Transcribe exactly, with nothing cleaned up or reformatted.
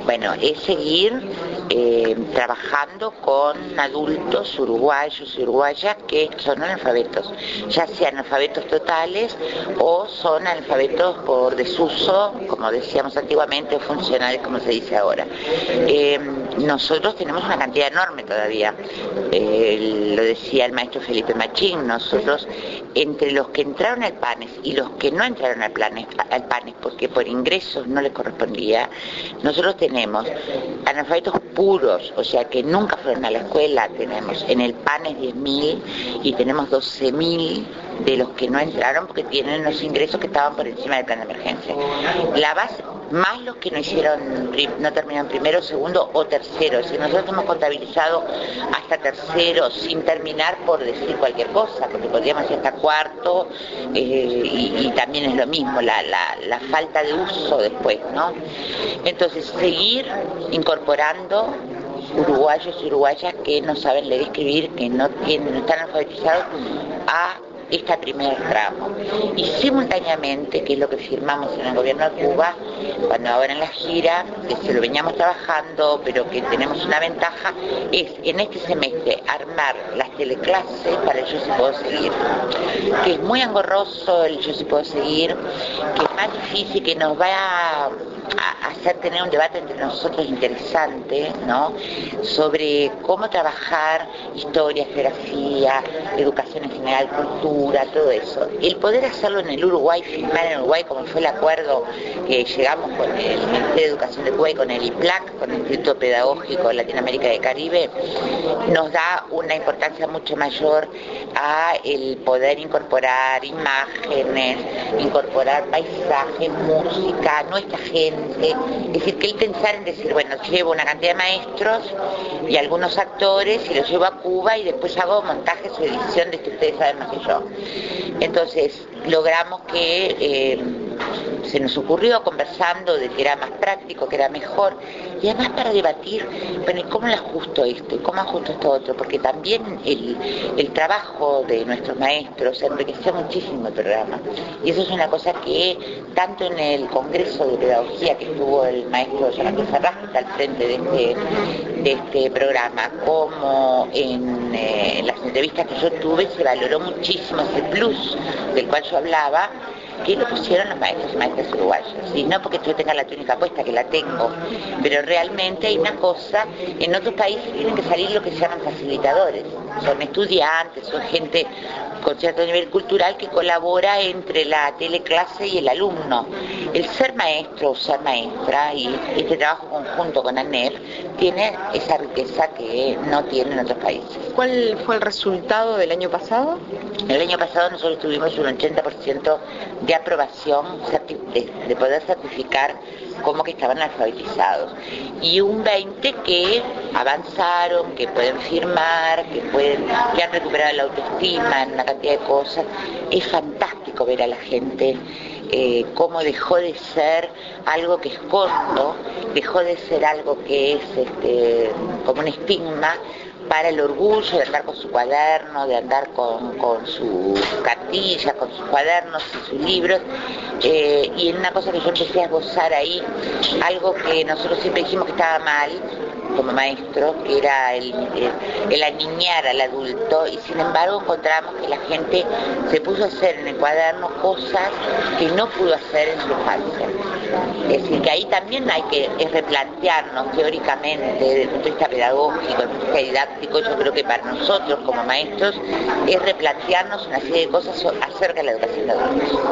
Bueno, es seguir eh, trabajando con adultos uruguayos y uruguayas que son analfabetos, ya sean analfabetos totales o son analfabetos por desuso, como decíamos antiguamente, o funcionales, como se dice ahora. Eh, nosotros tenemos una cantidad enorme todavía, eh, lo decía el maestro Felipe Machín, nosotros entre los que entraron al PANES y los que no entraron al, planes, al PANES porque por ingresos no les correspondía, nosotros tenemos analfabetos puros, o sea que nunca fueron a la escuela, tenemos en el PANES diez mil y tenemos doce mil de los que no entraron porque tienen los ingresos que estaban por encima del plan de emergencia. La base, más los que no hicieron, no terminaron primero, segundo o tercero, es decir, nosotros hemos contabilizado hasta tercero sin terminar por decir cualquier cosa, porque podríamos ir hasta cuarto eh, y, y también es lo mismo, la, la, la falta de uso después, ¿no? Entonces, seguir incorporando uruguayos y uruguayas que no saben leer y escribir, que no tienen, no están alfabetizados, a este primer tramo. Y simultáneamente, que es lo que firmamos en el gobierno de Cuba, cuando ahora en la gira, que se lo veníamos trabajando, pero que tenemos una ventaja, es en este semestre armar las teleclases para el Yo Sí Puedo Seguir, que es muy engorroso el Yo Sí Puedo Seguir, que es más difícil, que nos va a, a hacer tener un debate entre nosotros interesante, ¿no?, sobre cómo trabajar historia, geografía, educación en general, cultura, todo eso. El poder hacerlo en el Uruguay, firmar en Uruguay, como fue el acuerdo que llegamos con el Ministerio de Educación de Cuba y con el I P L A C, con el Instituto Pedagógico de Latinoamérica y Caribe, nos da una importancia mucho mayor a el poder incorporar imágenes, incorporar paisajes, música, nuestra gente. Es decir, que el pensar en decir, bueno, llevo una cantidad de maestros y algunos actores y los llevo a Cuba y después hago montajes o edición de esto, ustedes saben más que yo. Entonces logramos que eh, se nos ocurrió conversando de que era más práctico, que era mejor, y además para debatir, bueno, ¿y cómo le ajusto esto? ¿Y cómo ajusto esto otro? Porque también el, el trabajo de nuestros maestros enriqueció muchísimo el programa, y eso es una cosa que tanto en el Congreso de Pedagogía que estuvo el maestro Jonathan Ferraz, que está al frente de este, de este programa, como en eh, las entrevistas que yo tuve, se valoró muchísimo ese plus del cual yo hablaba, que lo pusieron los maestros y maestras uruguayos, y no porque yo tenga la túnica puesta, que la tengo, pero realmente hay una cosa, en otros países tienen que salir lo que se llaman facilitadores, son estudiantes, son gente con cierto nivel cultural que colabora entre la teleclase y el alumno. El ser maestro o ser maestra y este trabajo conjunto con ANEP tiene esa riqueza que no tienen otros países. ¿Cuál fue el resultado del año pasado? El año pasado nosotros tuvimos un ochenta por ciento de aprobación, de, de poder certificar como que estaban alfabetizados, y un veinte por ciento que avanzaron, que pueden firmar, que pueden, que han recuperado la autoestima en una cantidad de cosas. Es fantástico ver a la gente eh, cómo dejó de ser algo que escondo, dejó de ser algo que es este, como un estigma, para el orgullo de andar con su cuaderno, de andar con, con sus cartillas, con sus cuadernos y sus libros, eh, y en una cosa que yo empecé a esbozar ahí, algo que nosotros siempre dijimos que estaba mal como maestro, que era el, el, el aniñar al adulto, y sin embargo encontramos que la gente se puso a hacer en el cuaderno cosas que no pudo hacer en su infancia. Es decir, que ahí también hay que es replantearnos teóricamente, desde el punto de vista pedagógico, desde el punto de vista didáctico. Yo creo que para nosotros como maestros es replantearnos una serie de cosas acerca de la educación de adultos.